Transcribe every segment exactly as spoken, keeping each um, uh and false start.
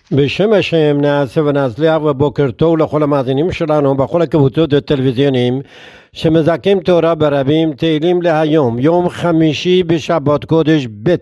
בשם השם נעשה ונצליח ובוקר טוב לכל המאזינים שלנו בכל הקבוצות הטלוויזיוניים שמזכים תורה ברבים. תהילים להיום, יום חמישי בשבת קודש ב'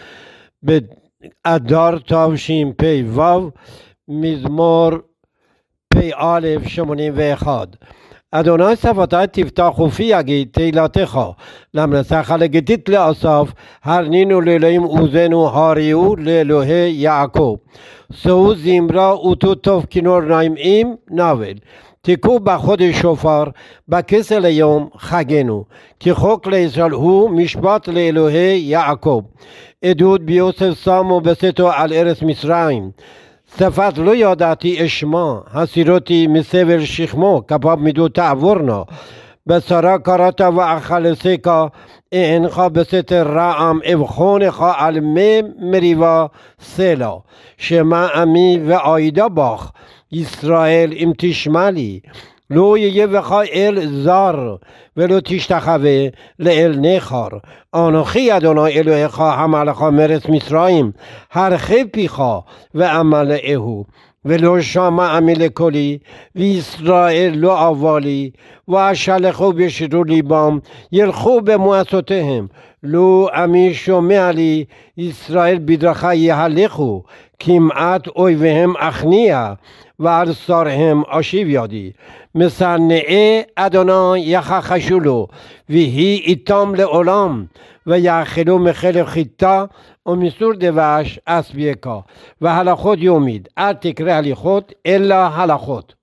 באדר תשפ"ו, מזמור פ"א שמונים ואחת. אדוני שפתי תפתח ופי יגיד תהילתך, למנסך לגיתית לאסף, הרנינו לאלוהים עוזנו, הריעו לאלוהי יעקב. שאו זמרה ותו טוב כינור נעים נבל, תקעו בחודש שופר, בכסל היום חגנו, כי חוק לישראל הוא משפט לאלוהי יעקב. עדות ביוסף שמו בסתו על ארץ מצרים, שפת לא ידעתי אשמה, הסירותי מסבל שכמו, כפיו מידות תעבורנה. בשרה קראת ואכלסך, אינך בסתר רעם, אבחונך על מי מריבה סלע. שמע עמי ועידה בך, ישראל אם תשמע לי. לא יהיה בך אל זר, ולא תשתחווה לאל נכר. אנוכי אדוני אלוהיך המלך מארץ מצרים, הרחיב פיך ואמלאהו. ולא שמע עמי לקולי, וישראל לא אהבה לי, ואשלחו בשירות ליבם, ילכו במועצותיהם. לא עמי שומע לי, ישראל בדרכי יהלכו, כמעט אויביהם אכניע, ועל שריהם אשיב ידי. משנאי אדוני יכחשו לו, ויהי איתם לעולם, ויאכלו מחלב חיטה ומסור דבש אסבייקה. והלכות יומיד, אל תקרא הליכות אלא הלכות.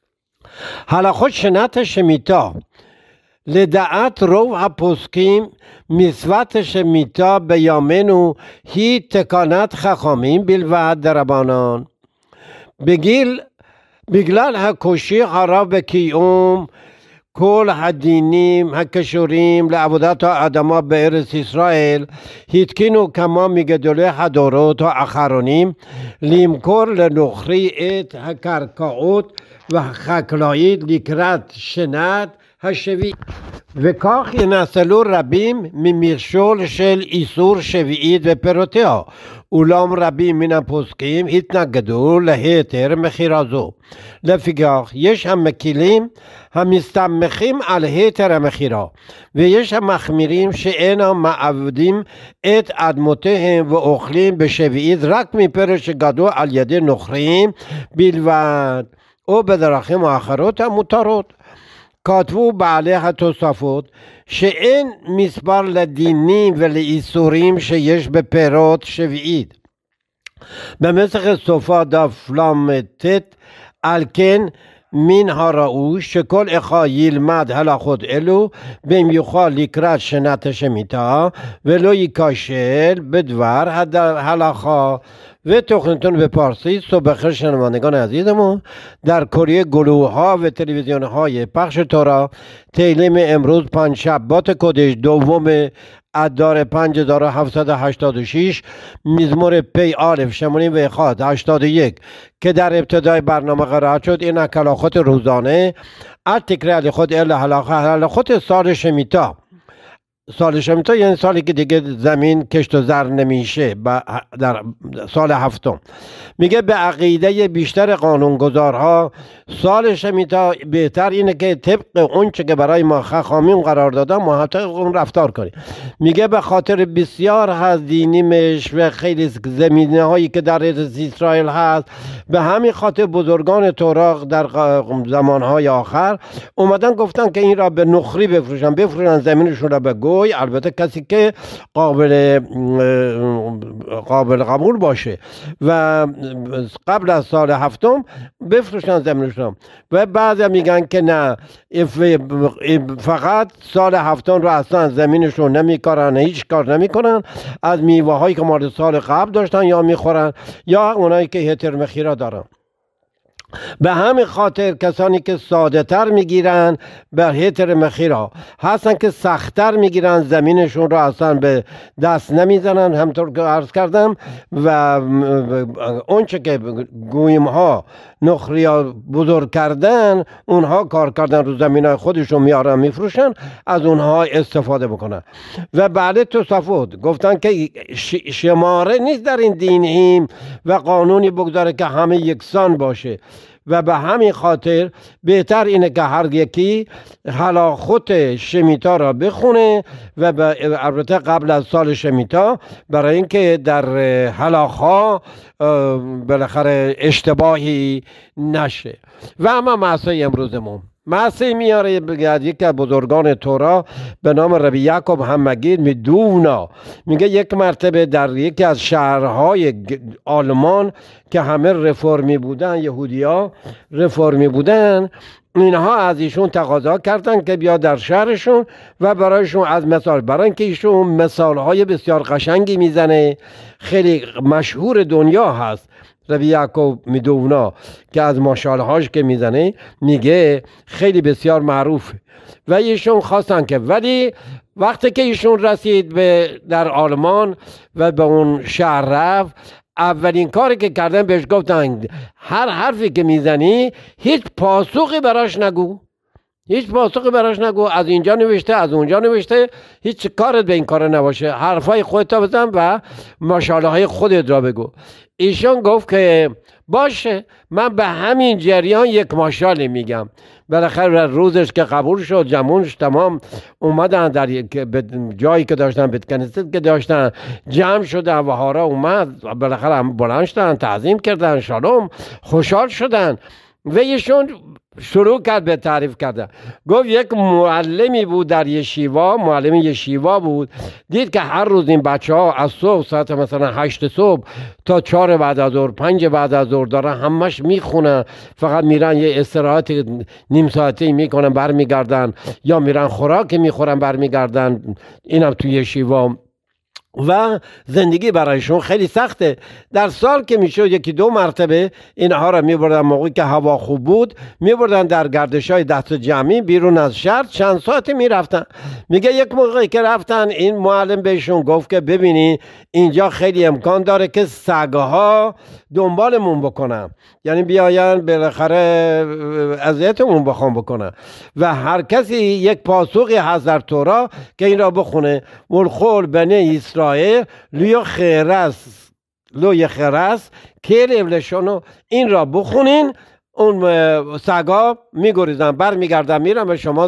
הלכות שנת השמיטה, לדעת רוב הפוסקים, מצוות השמיטה בימינו היא תקנת חכמים בלבד דרבנן. בגיל בגלל הקושי הרב בקיום כל הדינים הקשורים לעבודת האדמה בארץ ישראל, התקינו כמה מגדולי הדורות האחרונים למכור לנוכרי את הקרקעות והחקלאית לקראת שנת השביעית, וכך ינסלו רבים ממכשול של איסור שביעית ופירותיה. אולם רבים מן הפוסקים התנגדו להיתר מכירה זו. לפיכך יש המקילים המסתמכים על היתר המכירה, ויש המחמירים שאינם מעבדים את אדמותיהם ואוכלים בשביעית רק מפרק שגדלו על ידי נוכרים בלבד או בדרכים האחרות המותרות. כתבו בעלי התוספות שאין מספר לדינים ולאיסורים שיש בפירות שביעית. במסכת סופה דף ל"ט, על כן מן הראוי שכל אחד ילמד הלכות אלו במיוחד לקראת שנת השמיטה, ולא ייכשל בדבר ההלכה. ותוכניתون به پارسی صبح شنوندگان عزیزمون در کره گلوه ها و تلویزیون های پخش تورا، تیلیم امروز پنج شبات کدش دوم ادار پنج هزار و هفتصد و هشتاد و شش، مزمور پی آلف شمونیم و اخاد هشتاد و یک که در ابتدای برنامه قرار شد. این هلاخوت روزانه از تکرار خود ال هلاخوت سال شمیتا. سال شمیتا یعنی سالی که دیگه زمین کشت و زر نمیشه، در سال هفتم. میگه به عقیده بیشتر قانونگذارها سال شمیتا بهتر اینه که طبق اون چه که برای ما خخامیم قرار دادن محقق اون رفتار کنیم. میگه به خاطر بسیار از دینیمش و خیلی زمینه هایی که در اسرائیل هست، به همین خاطر بزرگان تورا در زمانهای آخر اومدن گفتن که این را به نخری بفروشن، بفروشن زمینشون را به گوی، البته کسی که قابل قابل قبول باشه، و قبل از سال هفتم بفروشن زمینشون. و بعضی میگن که نه، فقط سال هفتم رو اصلا زمینشون نمیکارن، هیچ کار نمیکنن، از میوه هایی که مال سال قبل داشتن یا میخورن، یا اونایی که هتر مخیره دارن. به همین خاطر کسانی که ساده تر میگیرن به هتر مخیرا هستن که سختتر میگیرن، زمینشون رو اصلا به دست نمیزنن همطور که عرض کردم. و اونچه که گویم ها نخریا بزرگ کردن اونها کار کردن رو زمین های خودشون میارن میفروشن، از اونها استفاده بکنن. و بعد توسفود گفتن که شماره نیست در این دینیم و قانونی بگذاره که همه یکسان باشه و به همین خاطر بهتر اینه که هر یکی هلاخوت شمیتا را بخونه و البته قبل از سال شمیتا، برای اینکه در هلاخا بالاخره اشتباهی نشه. و اما معصای امروزمون معصی میاره بگید یک از بزرگان تورا به نام ربی یعقوب همگیر میدونا میگه یک مرتبه در یکی از شهرهای آلمان که همه رفرمی بودن، یهودیا رفرمی بودن، اینها از ایشون تقاضا کردن که بیا در شهرشون و برایشون از مثال، برای اینکه ایشون مثالهای بسیار قشنگی میزنه، خیلی مشهور دنیا هست ربی یعقوب میدونا که از ماشالهاش که میزنه میگه خیلی بسیار معروفه. و ایشون خواستن که، ولی وقتی که ایشون رسید به در آلمان و به اون شهر رفت، اولین کاری که کردن بهش گفتن هر حرفی که میزنی هیچ پاسخی براش نگو، هیچ پاسخی براش نگو، از اینجا نوشته از اونجا نوشته، هیچ کارت به این کار نباشه، حرفای خودت بزن و ماشاءالله های خودت را بگو. ایشون گفت که باشه، من به همین جریان یک ماشاله میگم. بالاخره روزش که قبول شد، جمعونش تمام اومدن در جایی که داشتن، بیت کنیست که داشتن جمع شدن و هارا اومد، بالاخره هم بلند شدن، تعظیم کردن، شالوم، خوشحال شدن. و ایشون شروع کرد به تعریف کردن. گفت یک معلمی بود در یشیوا، معلم یشیوا بود، دید که هر روز این بچه ها از صبح ساعت مثلا هشت صبح تا چهار بعد از ظهر، پنج بعد از ظهر دارن همش میخونن، فقط میرن یه استراحت نیم ساعتی میکنن برمیگردن، یا میرن خوراک میخورن برمیگردن، اینم توی یشیوا. و زندگی برایشون خیلی سخته. در سال که میشد یکی دو مرتبه اینها را میبردن، موقعی که هوا خوب بود میبردن در گردش های دست جمعی بیرون از شهر، چند ساعتی میرفتن. میگه یک موقعی که رفتن این معلم بهشون گفت که ببینی اینجا خیلی امکان داره که سگها دنبالمون بکنن، یعنی بیاین بالاخره اذیتمون بخوام بکنن، و هر کسی یک پاسخی هست در تورا که این را بخونه. والخول بنی اسرائیل لوی خیرس لوی خیرس کلیو لشونو، این را بخونین، اون سگا میگریزن بر میگردن میرن و شما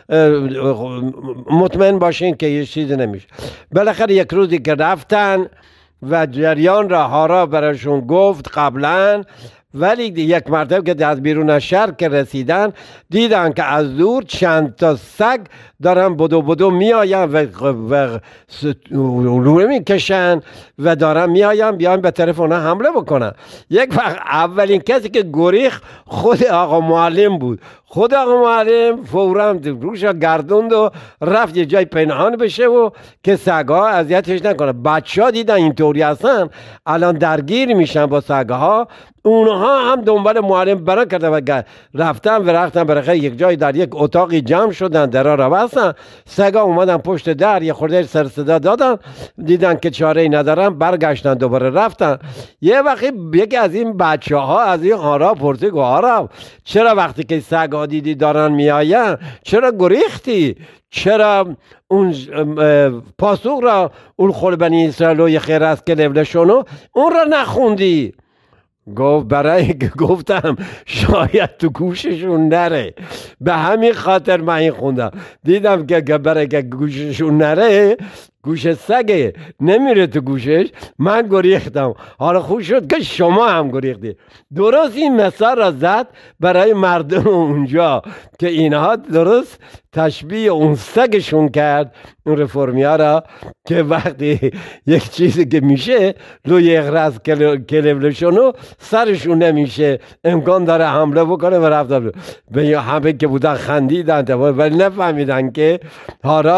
مطمئن باشین که یه چیزی نمیشه. بالاخره یک روزی که رفتن و جریان را هارا براشون گفت قبلا، ولی یک مرتبه که از بیرون از شهر که رسیدن دیدن که از دور چند تا سگ دارن بدو بدو میآین و, و لوله میکشن و دارن میآین بیان به طرف اونا حمله بکنن. یک وقت اولین کسی که گریخت خود آقا معلم بود. خود آقا معلم فوراً روش گردوند و رفت یه جای پنهان بشه و که سگها اذیتش نکنه. بچه‌ها دیدن اینطوری هستن الان درگیر میشن با سگها، اونها هم دنبال معلم برا کردن و رفتن و رفتن برای یک جای در یک اتاقی جمع شدن، درا را بستن، سگا اومدن پشت در یه خورده سر صدا دادن، دیدن که چاره‌ای ندارن، برگشتن دوباره رفتن. یه وقتی یکی از این بچه ها از این هارا پرسید گفت هارا چرا وقتی که سگا دیدی دارن میآین چرا گریختی؟ چرا اون پاسخ را اون خول بنی اسرائیل و یه خیر است که لولشونو اون را نخوندی؟ گفت برای که گفتم شاید تو گوششون نره، به همین خاطر من این خوندم. دیدم که برای که گوششون نره، گوش سگه نمیره تو گوشش، من گریختم. حالا خوب شد که شما هم گریختی. درست این مثال را زد برای مردم اونجا که اینها درست تشبیه اون سگشون کرد، اون رفرمیا را، که وقتی یک چیزی که میشه روی اغرز کلبلشونو سرشون نمیشه، امکان داره حمله بکنه و رفتن به همه که بودن خندیدن ولی نفهمیدن که هاراف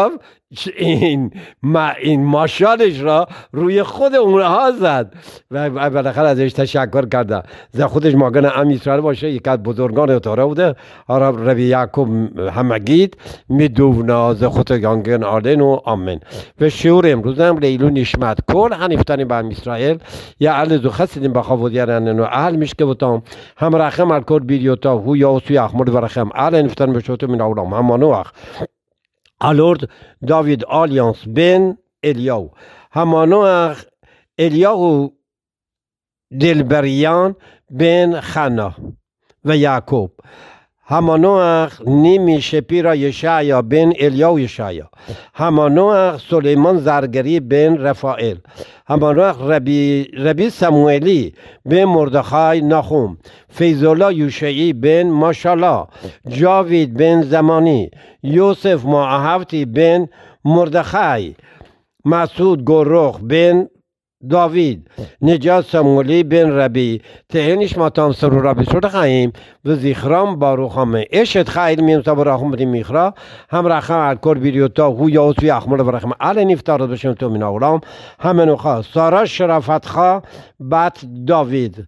این ما این ماشالش را روی خود اونها زد و بالاخره ازش تشکر کرده. ز خودش ماگن ام اسرائیل باشه، یک از بزرگان تاره بوده. آراب ربی یعقوب همگید میدونا ز خود گانگن آلن و آمین. و شعور امروز هم لیلو نشمت کل هنیفتانی به ام اسرائیل یا اهل زو خسیدیم بخواب دیرن و اهل میشکه بودم هم رخم الکل بیریوتا هو یا سوی احمد و رخم اهل هنیفتانی بشوتو من اولام همانوخ الورد داوید آلیانس بن الیاو همانوخ الیاو دلبریان بن خنا و یعقوب همانوخ نیمی شپیرا یشعیا بن الیاو یشعیا همانوخ سلیمان زرگری بن رفائل همانوخ ربی, ربی سموئیلی بن مردخای نخوم فیضالله یوشعی بن ماشالا جاوید بن زمانی یوسف معهفتی بن مردخای مسعود گروخ بن داوید نجات سمولی بن ربی تهنش ماتام سرو ربی سر خواهیم و زیخرام باروخامه اشت خیل میم سا براخم بدیم میخرا هم رخم الکور بیریوتا هو یاوسوی اخمال برخم علی نفتارد بشیم تو من اولام همینو خواه سارا شرافت خواه بات داوید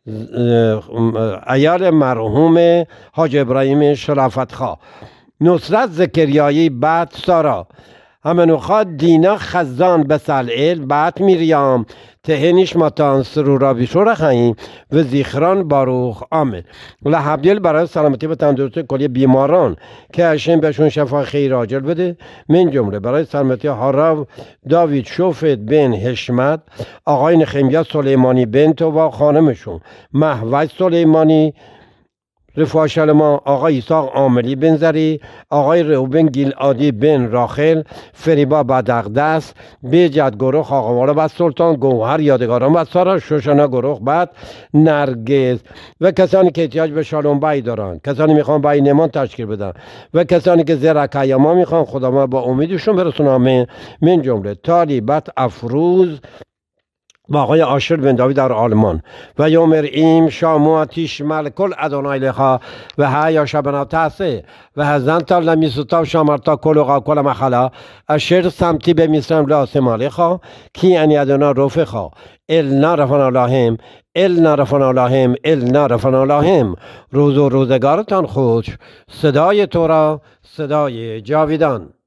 ایال مرحوم حاج ابراهیم شرافت خواه نصرت زکریایی بات سارا همینو خواد دینا خزان بسلعل بعد میریام تهنیش ماتان سرو را بیشور خواهیم و زیخران باروخ آمین. لحبیل برای سلامتی و تندرستی کلی بیماران که هشم بهشون شفا خیر عاجل بده. من جمله برای سلامتی هاراو داوید شوفت بن حشمت، آقای نخمیا سلیمانی بن تو و خانمشون محوج سلیمانی رفاه شلما، آقای ایساق عاملی بن زری، آقای روبن گیلعادی بن راخل، فریبا بدقدس، بیجد گروخ آقامالا بد سلطان، گوهر یادگاران بد سارا، شوشانا گروخ بد نرگز و کسانی که احتیاج به شالوم بایی دارن، کسانی میخوان بایی نمان تشکیل بدن و کسانی که زیر کیاما میخوان خدا ما با امیدشون برسون آمین. من جمله طالبت افروز با آقای آشر بن داوید در آلمان و یومر ایم شامواتیش ملکل ادونای لخا و ها یا شبنا تاسه و هزن تا لمیسوتا و شامرتا کلوغا کل مخلا اشر سمتی به میسرم لاسمالی خوا کی انی ادونا روفه خوا النا رفن اللهم النا رفن اللهم النا رفن اللهم. روز و روزگارتان خوش. صدای تو را صدای جاویدان.